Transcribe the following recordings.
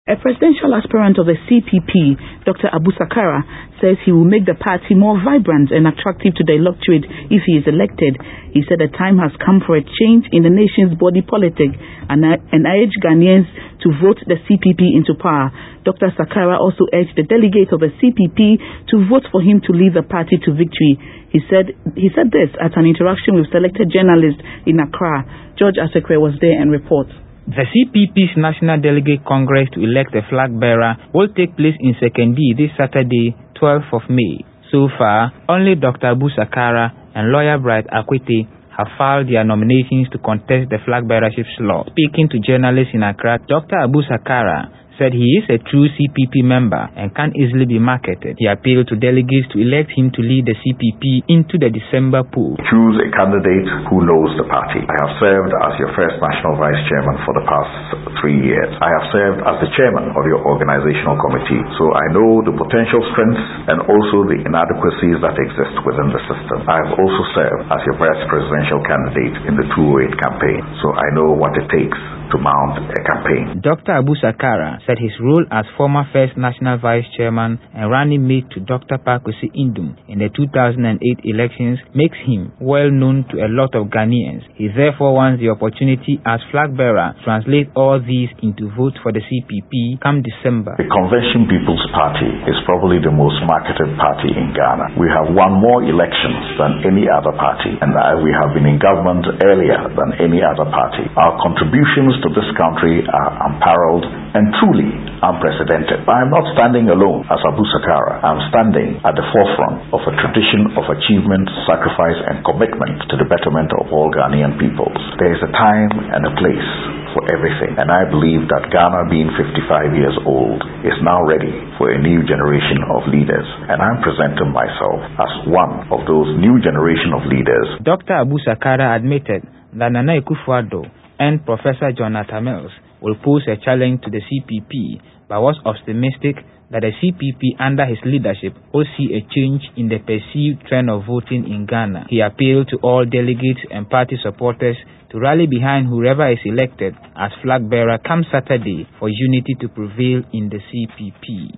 A presidential aspirant of the CPP, Dr. Abu Sakara, says he will make the party more vibrant and attractive to the electorate if he is elected. He said the time has come for a change in the nation's body politic and urged Ghanaians to vote the CPP into power. Dr. Sakara also urged the delegates of the CPP to vote for him to lead the party to victory. He said this at an interaction with selected journalists in Accra. George Asekwe was there and reports. The CPP's National Delegate Congress to elect a flag bearer will take place in Sekondi this Saturday, 12th of May. So far, only Dr. Abu Sakara and lawyer Bright Akwete have filed their nominations to contest the flag bearership slot. Speaking to journalists in Accra, Dr. Abu Sakara said he is a true CPP member and can easily be marketed. He appealed to delegates to elect him to lead the CPP into the December poll. Choose a candidate who knows the party. I have served as your first national vice chairman for the past 3 years. I have served as the chairman of your organizational committee, so I know the potential strengths and also the inadequacies that exist within the system. I have also served as your vice presidential candidate in the 208 campaign, so I know what it takes to mount a campaign. Dr. Abu Sakara said his role as former first national vice chairman and running mate to Dr. Pakwesi Indum in the 2008 elections makes him well known to a lot of Ghanaians. He therefore wants the opportunity as flag bearer to translate all these into votes for the CPP come December. The Convention People's Party is probably the most marketed party in Ghana. We have won more elections than any other party, and we have been in government earlier than any other party. Our contributions to this country are unparalleled and truly unprecedented. I am not standing alone as Abu Sakara. I am standing at the forefront of a tradition of achievement, sacrifice and commitment to the betterment of all Ghanaian peoples. There is a time and a place for everything, and I believe that Ghana, being 55 years old, is now ready for a new generation of leaders, and I'm presenting myself as one of those new generation of leaders. Dr. Abu Sakara admitted that Nana Akufo-Addo and Professor Jonathan Mills will pose a challenge to the CPP, but was optimistic that the CPP under his leadership will see a change in the perceived trend of voting in Ghana. He appealed to all delegates and party supporters to rally behind whoever is elected as flag bearer come Saturday for unity to prevail in the CPP.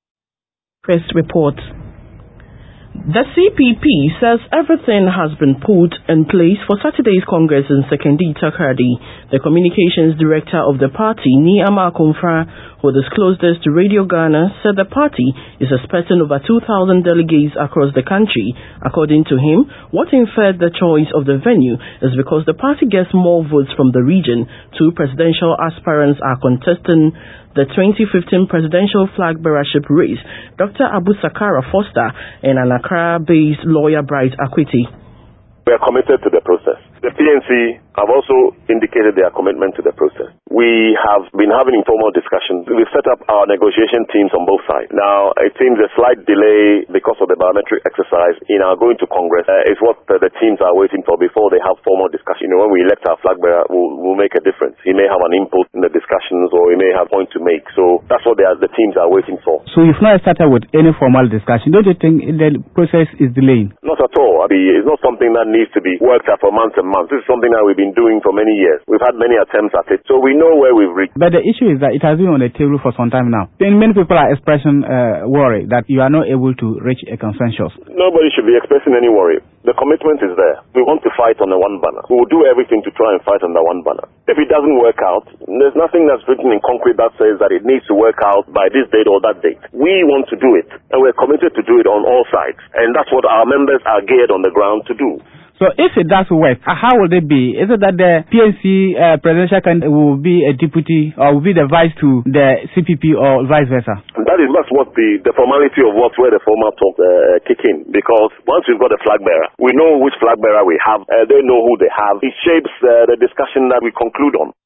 First report. The CPP says everything has been put in place for Saturday's Congress in Sekondi Takoradi. The communications director of the party, Niyama Akomfra, who disclosed this to Radio Ghana, said the party is expecting over 2,000 delegates across the country. According to him, what inferred the choice of the venue is because the party gets more votes from the region. 2 presidential aspirants are contesting the 2015 presidential flag bearership race, Dr. Abu Sakara Foster and an Accra-based lawyer Bright Akwete. We are committed to the process. The PNC have also indicated their commitment to the process. We have been having informal discussions. We've set up our negotiation teams on both sides. Now, it seems a slight delay because of the biometric exercise in our going to Congress is what the teams are waiting for before they have formal discussion. When we elect our flag bearer, we'll make a difference. He may have an input in the discussions or he may have a point to make. So that's what the teams are waiting for. So you've not started with any formal discussion. Don't you think the process is delaying? Not at all. It's not something that needs to be worked at for months and months. This is something that we've been doing for many years. We've had many attempts at it, so we know where we've reached. But the issue is that it has been on the table for some time now. Then many people are expressing worry that you are not able to reach a consensus. Nobody should be expressing any worry. The commitment is there. We want to fight under one banner. We will do everything to try and fight under one banner. If it doesn't work out, there's nothing that's written in concrete that says that it needs to work out by this date or that date. We want to do it, and we're committed to do it on all sides. And that's what our members are geared on the ground to do. So if it does work, how will it be? Is it that the PNC presidential candidate will be a deputy or will be the vice to the CPP or vice versa? That's what the formality of where the formal talk kick in. Because once we've got a flag bearer, we know which flag bearer we have. They know who they have. It shapes the discussion that we conclude on.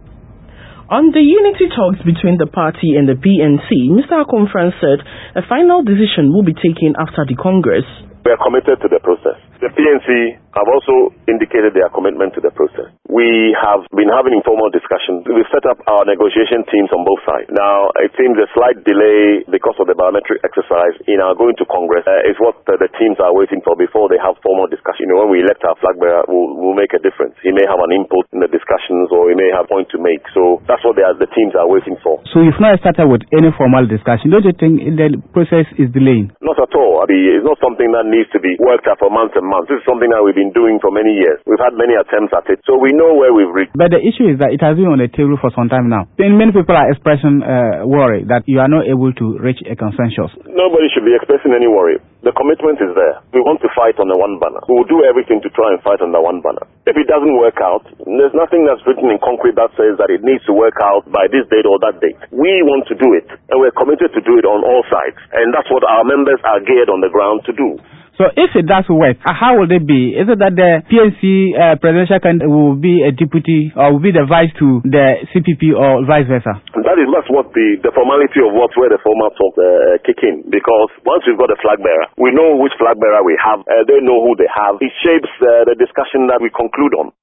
On the unity talks between the party and the PNC, Mr. Akomfran said a final decision will be taken after the Congress. We are committed to the process. The PNC have also indicated their commitment to the process. We have been having informal discussions. We've set up our negotiation teams on both sides. Now, it seems a slight delay because of the biometric exercise in our going to Congress is what the teams are waiting for before they have formal discussion. When we elect our flag bearer, we'll make a difference. He may have an input in the discussions or he may have a point to make. So that's what the teams are waiting for. So you've not started with any formal discussion. Don't you think the process is delaying? Not at all. It's not something that needs to be worked out for months and months. This is something that we've been doing for many years. We've had many attempts at it, so we know where we've reached. But the issue is that it has been on the table for some time now. Many people are expressing worry that you are not able to reach a consensus. Nobody should be expressing any worry. The commitment is there. We want to fight under one banner. We will do everything to try and fight under one banner. If it doesn't work out, there's nothing that's written in concrete that says that it needs to work out by this date or that date. We want to do it, and we're committed to do it on all sides. And that's what our members are geared on the ground to do. So if it does work, how will it be? Is it that the PNC presidential candidate will be a deputy or will be the vice to the CPP or vice versa? That's what the formality of where the formal talk kick in. Because once we've got a flag bearer, we know which flag bearer we have. They know who they have. It shapes the discussion that we conclude on.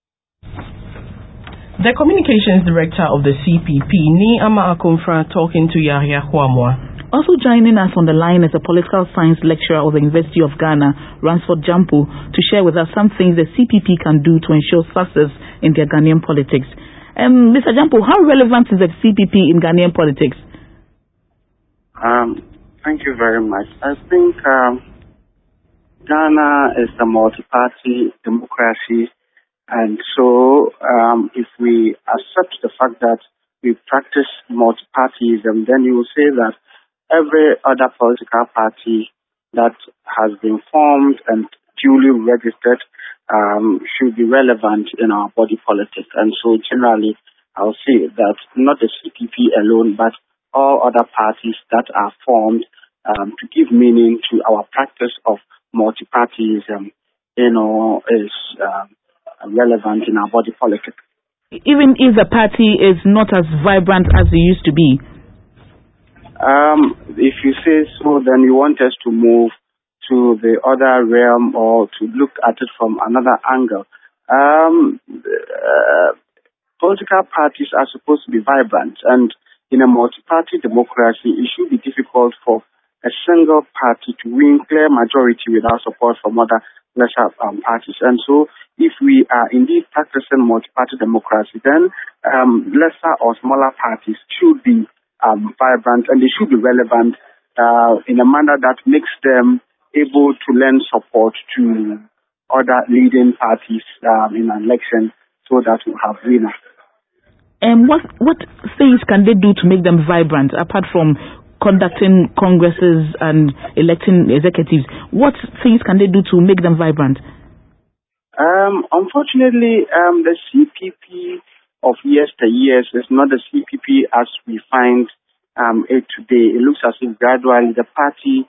The communications director of the CPP, Ni Ama Akomfra, talking to Yahya Huamwa. Also joining us on the line is a political science lecturer of the University of Ghana, Ransford Jampo, to share with us some things the CPP can do to ensure success in their Ghanaian politics. Mr. Jampo, how relevant is the CPP in Ghanaian politics? Thank you very much. I think Ghana is a multi-party democracy, and so if we accept the fact that we practice multi-partyism, then you will say that every other political party that has been formed and duly registered should be relevant in our body politic. And so generally, I'll say that not the CPP alone, but all other parties that are formed to give meaning to our practice of multi-partyism, is relevant in our body politic. Even if the party is not as vibrant as it used to be? If you say so, then you want us to move to the other realm or to look at it from another angle. Political parties are supposed to be vibrant, and in a multi-party democracy, it should be difficult for a single party to win clear majority without support from other lesser parties. And so, if we are indeed practicing multi-party democracy, then lesser or smaller parties should be vibrant, and they should be relevant in a manner that makes them able to lend support to other leading parties in an election, so that we have winners. And what things can they do to make them vibrant, apart from conducting congresses and electing executives? What things can they do to make them vibrant? Unfortunately, the CPP of yesteryears is not the CPP as we find it today. It looks as if gradually the party,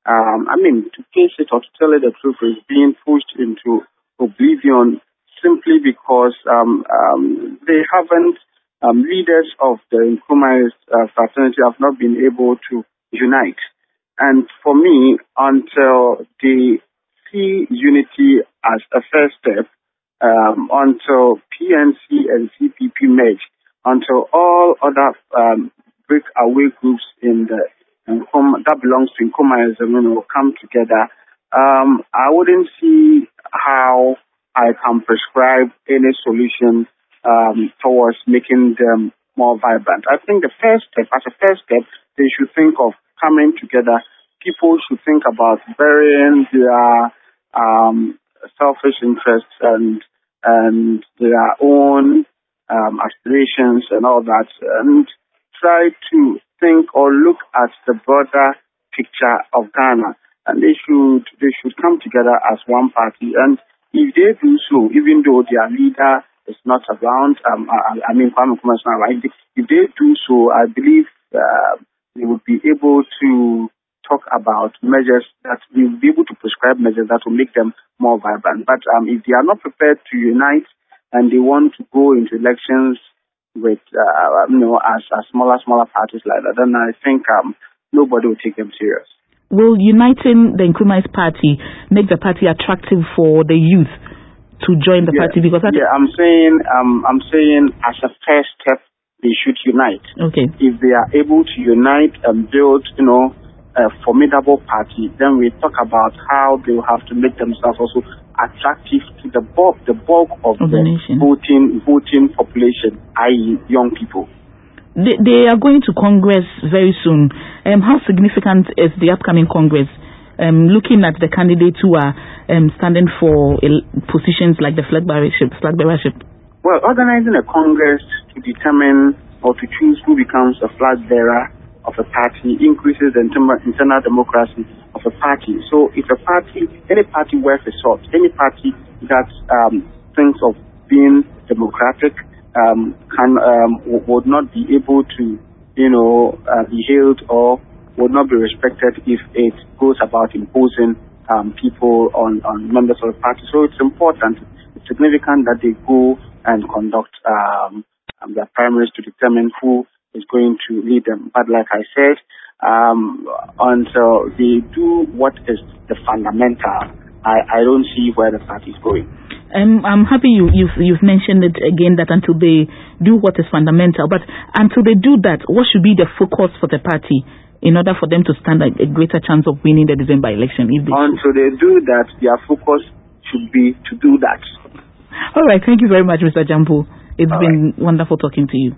to face it or to tell it the truth, is being pushed into oblivion simply because they haven't, leaders of the Nkrumah's fraternity have not been able to unite. And for me, until they see unity as a first step, until PNC and CPP merge, until all other breakaway groups in the that belongs to Nkrumahism will come together, I wouldn't see how I can prescribe any solution towards making them more vibrant. I think as a first step, they should think of coming together. People should think about burying their selfish interests and their own aspirations and all that, and try to think or look at the broader picture of Ghana. And they should come together as one party. And if they do so, even though their leader is not around, Kwame Nkrumah is not around, if they do so, I believe they would be able to talk about measures that we will be able to prescribe measures that will make them more vibrant. But if they are not prepared to unite and they want to go into elections with, as smaller parties like that, then I think nobody will take them serious. will uniting the Nkrumah's party make the party attractive for the youth to join the party? Because I'm saying as a first step, they should unite. Okay. If they are able to unite and build, a formidable party, then we talk about how they will have to make themselves also attractive to the bulk of the nation. voting population, i.e. young people. They are going to Congress very soon. How significant is the upcoming Congress? Looking at the candidates who are standing for positions like the flag bearership. Well, organizing a Congress to determine or to choose who becomes a flag bearer of a party increases the internal democracy of a party. So if any party worth a salt, any party that thinks of being democratic would not be able to, be hailed or would not be respected if it goes about imposing people on members of the party. So it's important, it's significant that they go and conduct their primaries to determine who is going to lead them. But like I said, until they do what is the fundamental, I don't see where the party is going. I'm happy you've mentioned it again, that until they do what is fundamental, but until they do that, what should be the focus for the party in order for them to stand a greater chance of winning the December election? Until they do that, their focus should be to do that. All right, thank you very much, Mr. Jampo. It's been wonderful talking to you.